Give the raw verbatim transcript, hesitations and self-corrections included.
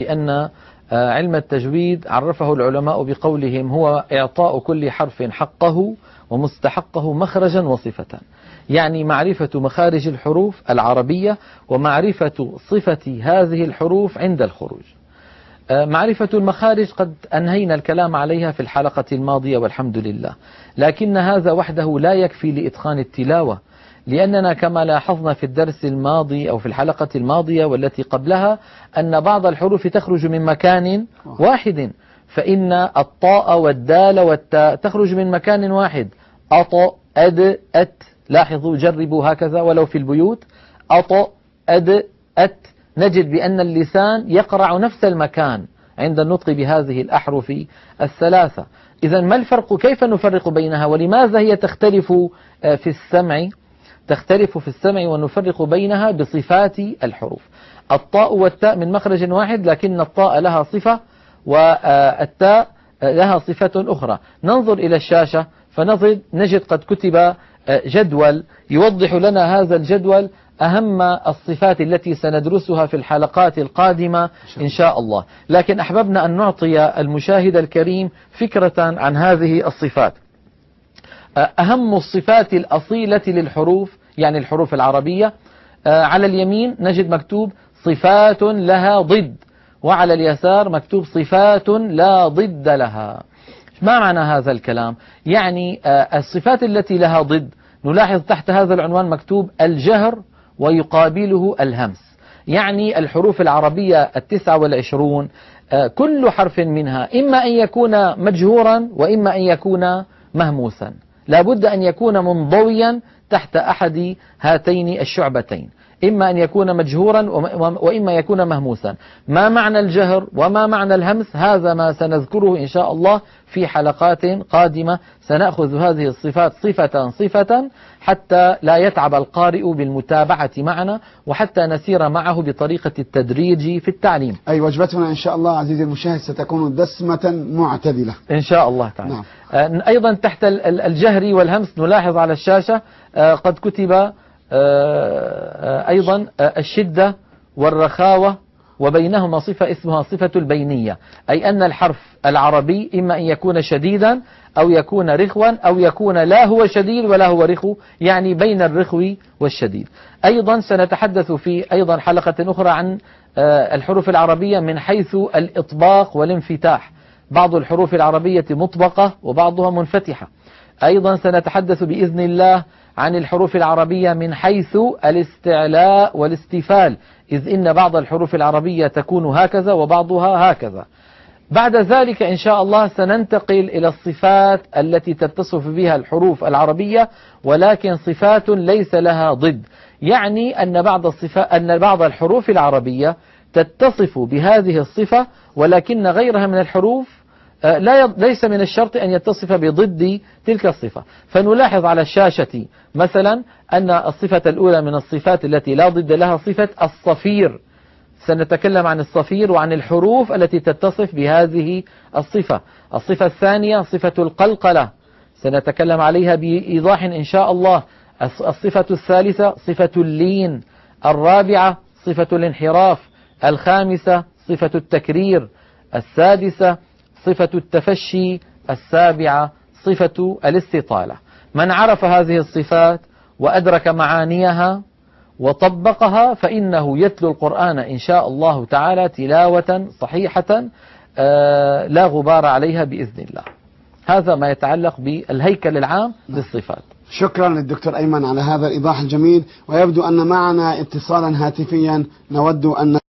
لأن علم التجويد عرفه العلماء بقولهم هو إعطاء كل حرف حقه ومستحقه مخرجا وصفة، يعني معرفة مخارج الحروف العربية ومعرفة صفة هذه الحروف عند الخروج. معرفة المخارج قد أنهينا الكلام عليها في الحلقة الماضية والحمد لله، لكن هذا وحده لا يكفي لإتقان التلاوة، لأننا كما لاحظنا في الدرس الماضي أو في الحلقة الماضية والتي قبلها أن بعض الحروف تخرج من مكان واحد، فإن الطاء والدال والتاء تخرج من مكان واحد، أط أد أت، لاحظوا جربوا هكذا ولو في البيوت، أط أد أت، نجد بأن اللسان يقرع نفس المكان عند النطق بهذه الأحرف الثلاثة. إذا ما الفرق؟ كيف نفرق بينها؟ ولماذا هي تختلف في السمع؟ تختلف في السمع ونفرق بينها بصفات الحروف. الطاء والتاء من مخرج واحد، لكن الطاء لها صفة والتاء لها صفة أخرى. ننظر إلى الشاشة فنجد قد كتب جدول يوضح لنا هذا الجدول أهم الصفات التي سندرسها في الحلقات القادمة إن شاء الله، لكن أحببنا أن نعطي المشاهد الكريم فكرة عن هذه الصفات. أهم الصفات الأصيلة للحروف، يعني الحروف العربية، على اليمين نجد مكتوب صفات لها ضد، وعلى اليسار مكتوب صفات لا ضد لها. ما معنى هذا الكلام؟ يعني الصفات التي لها ضد نلاحظ تحت هذا العنوان مكتوب الجهر ويقابله الهمس، يعني الحروف العربية التسعة والعشرون كل حرف منها إما أن يكون مجهورا وإما أن يكون مهموسا، لا بد أن يكون منضويا تحت أحد هاتين الشعبتين، إما أن يكون مجهورا وإما يكون مهموسا. ما معنى الجهر وما معنى الهمس؟ هذا ما سنذكره إن شاء الله في حلقات قادمة، سنأخذ هذه الصفات صفة صفة حتى لا يتعب القارئ بالمتابعة معنا، وحتى نسير معه بطريقة التدريج في التعليم. أي وجبتنا إن شاء الله عزيزي المشاهد ستكون دسمة معتدلة إن شاء الله تعالى. نعم. أيضا تحت الجهر والهمس نلاحظ على الشاشة قد كتب أيضا الشدة والرخاوة، وبينهما صفة اسمها صفة البينية، أي أن الحرف العربي إما أن يكون شديدا أو يكون رخوا أو يكون لا هو شديد ولا هو رخو، يعني بين الرخو والشديد. أيضا سنتحدث في أيضا حلقة أخرى عن الحروف العربية من حيث الإطباق والانفتاح، بعض الحروف العربية مطبقة وبعضها منفتحة. أيضا سنتحدث بإذن الله عن الحروف العربية من حيث الاستعلاء والاستفال، إذ إن بعض الحروف العربية تكون هكذا وبعضها هكذا. بعد ذلك إن شاء الله سننتقل إلى الصفات التي تتصف بها الحروف العربية، ولكن صفات ليس لها ضد، يعني أن بعض الصفات أن بعض الحروف العربية تتصف بهذه الصفة، ولكن غيرها من الحروف لا ليس من الشرط أن يتصف بضد تلك الصفة. فنلاحظ على الشاشة مثلا أن الصفة الأولى من الصفات التي لا ضد لها صفة الصفير، سنتكلم عن الصفير وعن الحروف التي تتصف بهذه الصفة. الصفة الثانية صفة القلقلة، سنتكلم عليها بإيضاح إن شاء الله. الصفة الثالثة صفة اللين، الرابعة صفة الانحراف، الخامسة صفة التكرير، السادسة صفة التفشي، السابعة صفة الاستطالة. من عرف هذه الصفات وأدرك معانيها وطبقها فإنه يتلو القرآن إن شاء الله تعالى تلاوة صحيحة لا غبار عليها بإذن الله. هذا ما يتعلق بالهيكل العام للصفات. شكرا للدكتور أيمن على هذا الإيضاح الجميل، ويبدو أن معنا اتصالا هاتفيا نود أن